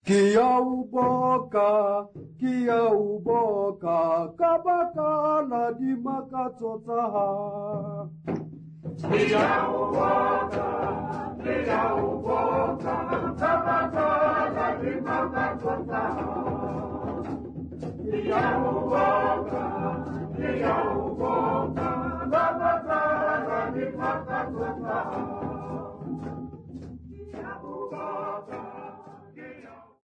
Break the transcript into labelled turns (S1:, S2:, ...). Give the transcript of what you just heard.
S1: Kia uboka, kabaka la di makatota. Kia uboka, kabaka la di makatota. Kia uboka, kabaka la di makatota.